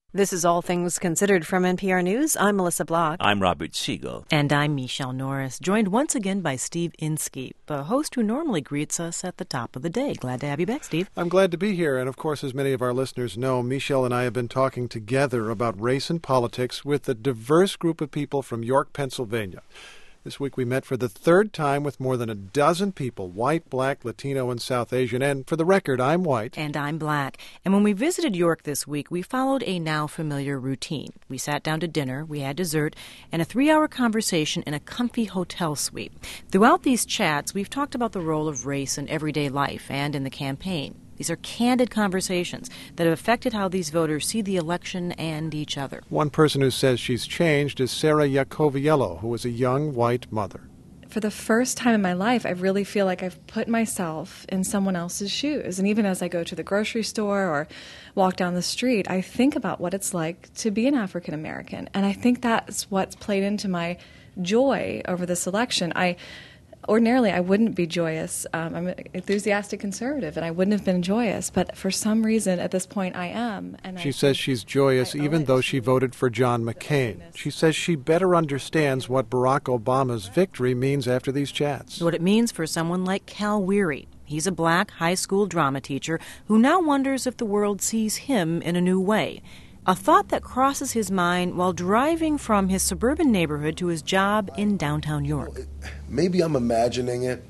This is All Things Considered from NPR News. I'm Melissa Block. I'm Robert Siegel. And I'm Michelle Norris, joined once again by Steve Inskeep, a host who normally greets us at the top of the day. Glad to have you back, Steve. I'm glad to be here. And, of course, as many of our listeners know, Michelle and I have been talking together about race and politics with a diverse group of people from York, Pennsylvania. This week we met for the third time with more than a dozen people, white, black, Latino, and South Asian. And for the record, I'm white. And I'm black. And when we visited York this week, we followed a now familiar routine. We sat down to dinner, we had dessert, and a 3-hour conversation in a comfy hotel suite. Throughout these chats, we've talked about the role of race in everyday life and in the campaign. These are candid conversations that have affected how these voters see the election and each other. One person who says she's changed is Sarah Yacoviello, who is a young white mother. For the first time in my life, I really feel like I've put myself in someone else's shoes. And even as I go to the grocery store or walk down the street, I think about what it's like to be an African American. And I think that's what's played into my joy over this election. Ordinarily, I wouldn't be joyous. I'm an enthusiastic conservative, and I wouldn't have been joyous. But for some reason, at this point, I am. And she says she's joyous even though she voted for John McCain. She says she better understands what Barack Obama's victory means after these chats. What it means for someone like Cal Weary. He's a black high school drama teacher who now wonders if the world sees him in a new way. A thought that crosses his mind while driving from his suburban neighborhood to his job in downtown York. Maybe I'm imagining it,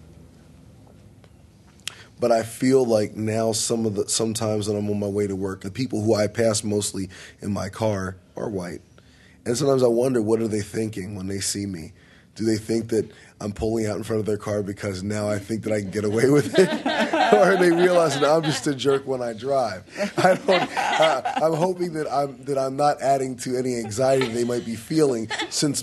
but I feel like now sometimes when I'm on my way to work, the people who I pass mostly in my car are white. And sometimes I wonder, what are they thinking when they see me? Do they think that I'm pulling out in front of their car because now I think that I can get away with it? Or are they realizing I'm just a jerk when I drive? I'm hoping that I'm not adding to any anxiety they might be feeling since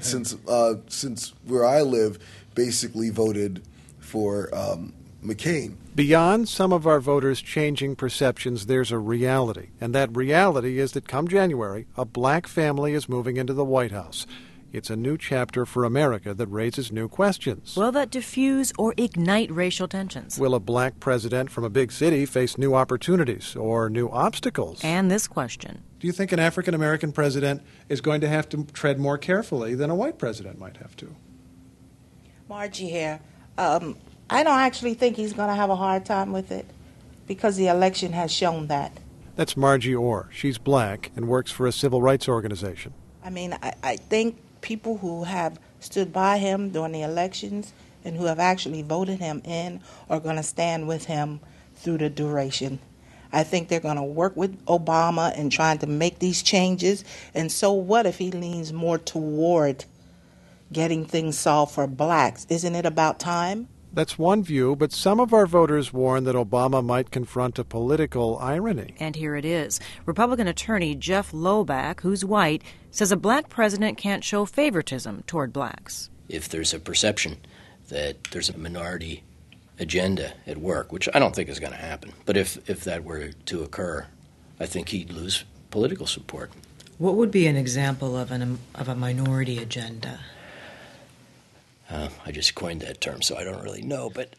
where I live basically voted for McCain. Beyond some of our voters changing perceptions, there's a reality. And that reality is that come January, a black family is moving into the White House. It's a new chapter for America that raises new questions. Will that diffuse or ignite racial tensions? Will a black president from a big city face new opportunities or new obstacles? And this question. Do you think an African-American president is going to have to tread more carefully than a white president might have to? Margie here. I don't actually think he's going to have a hard time with it because the election has shown that. That's Margie Orr. She's black and works for a civil rights organization. I mean, I think people who have stood by him during the elections and who have actually voted him in are going to stand with him through the duration. I think they're going to work with Obama in trying to make these changes. And so what if he leans more toward getting things solved for blacks? Isn't it about time? That's one view, but some of our voters warn that Obama might confront a political irony. And here it is. Republican attorney Jeff Loback, who's white, says a black president can't show favoritism toward blacks. If there's a perception that there's a minority agenda at work, which I don't think is going to happen, but if that were to occur, I think he'd lose political support. What would be an example of a minority agenda? I just coined that term, so I don't really know. But,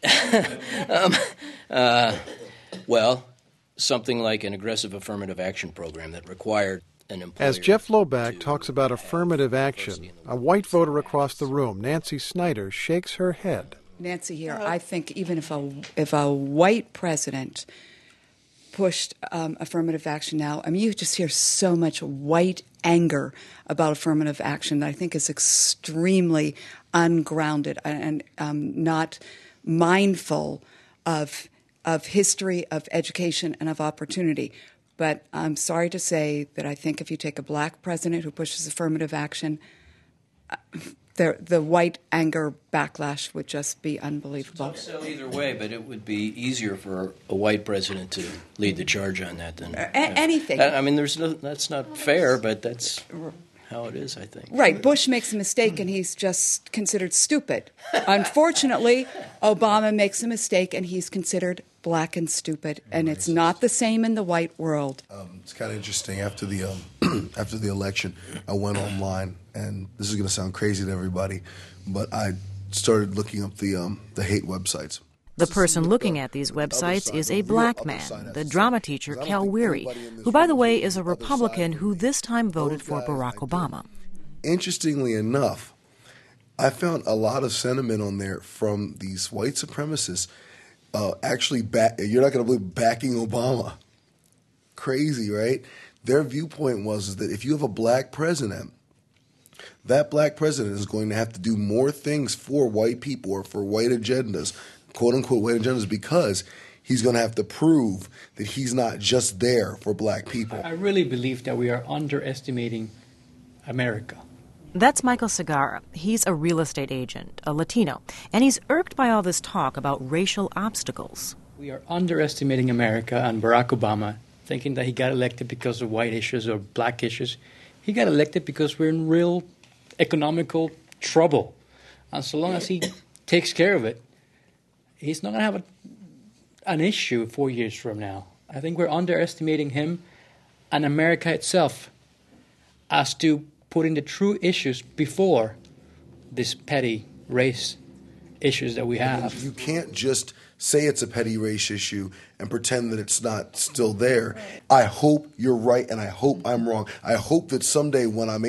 well, something like an aggressive affirmative action program that required an employer. As Jeff Loback talks about affirmative action, a white voter across the room, Nancy Snyder, shakes her head. Nancy here. I think even if a white president pushed affirmative action now, I mean, you just hear so much white anger about affirmative action that I think is extremely ungrounded and not mindful of history, of education, and of opportunity. But I'm sorry to say that I think if you take a black president who pushes affirmative action, the white anger backlash would just be unbelievable. So either way, but it would be easier for a white president to lead the charge on that than anything. I mean, that's not fair, but that's how it is, I think. Right. Bush makes a mistake and he's just considered stupid. Unfortunately, Obama makes a mistake and he's considered black and stupid, and it's not the same in the white world. It's kind of interesting. After the after the election, I went online, and this is going to sound crazy to everybody, but I started looking up the hate websites. The person looking at these websites is a black man, the drama teacher Cal Weary, who, by the way, is a Republican who this time voted for Barack Obama. Interestingly enough, I found a lot of sentiment on there from these white supremacists you're not going to believe, backing Obama. Crazy, right? Their viewpoint was that if you have a black president, that black president is going to have to do more things for white people or for white agendas, quote-unquote white agendas, because he's going to have to prove that he's not just there for black people. I really believe that we are underestimating America. That's Michael Segarra. He's a real estate agent, a Latino, and he's irked by all this talk about racial obstacles. We are underestimating America and Barack Obama, thinking that he got elected because of white issues or black issues. He got elected because we're in real economical trouble. And so long as he takes care of it, he's not going to have an issue 4 years from now. I think we're underestimating him and America itself as to putting the true issues before this petty race issues that we have. You can't just say it's a petty race issue and pretend that it's not still there. I hope you're right, and I hope I'm wrong. I hope that someday when I'm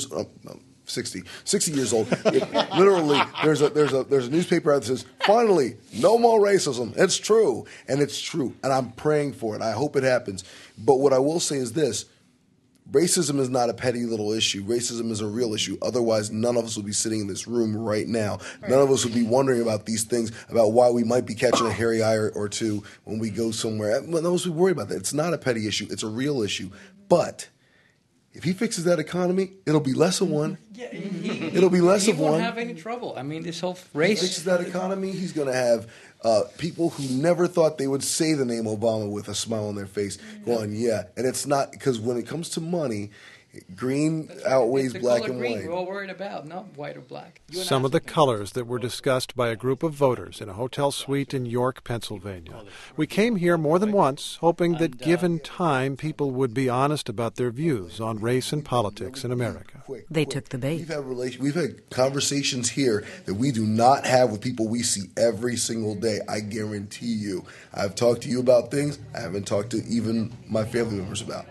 60 years old, literally there's a newspaper out that says, finally, no more racism. It's true, and it's true, and I'm praying for it. I hope it happens. But what I will say is this. Racism is not a petty little issue. Racism is a real issue. Otherwise, none of us would be sitting in this room right now. None of us would be wondering about these things, about why we might be catching a hairy eye or two when we go somewhere. None of us would worry about that. It's not a petty issue. It's a real issue. But if he fixes that economy, it'll be less of one. It'll be less of one. He won't have any trouble. I mean, this whole race. If he fixes that economy, he's going to have people who never thought they would say the name Obama with a smile on their face going, yeah. And it's not, because when it comes to money, green outweighs black and white. We're all worried about, not white or black. Some of the colors that were discussed by a group of voters in a hotel suite in York, Pennsylvania. We came here more than once, hoping that given time, people would be honest about their views on race and politics in America. They took the bait. We've had conversations here that we do not have with people we see every single day. I guarantee you. I've talked to you about things I haven't talked to even my family members about.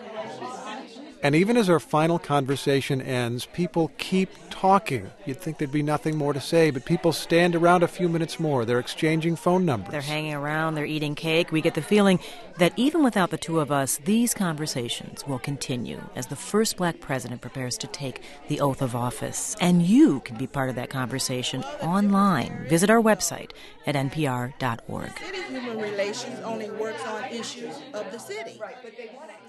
And even as our final conversation ends, people keep talking. You'd think there'd be nothing more to say, but people stand around a few minutes more. They're exchanging phone numbers. They're hanging around, they're eating cake. We get the feeling that even without the two of us, these conversations will continue as the first black president prepares to take the oath of office. And you can be part of that conversation online. Visit our website at npr.org. City human relations only works on issues of the city. Right, but they want to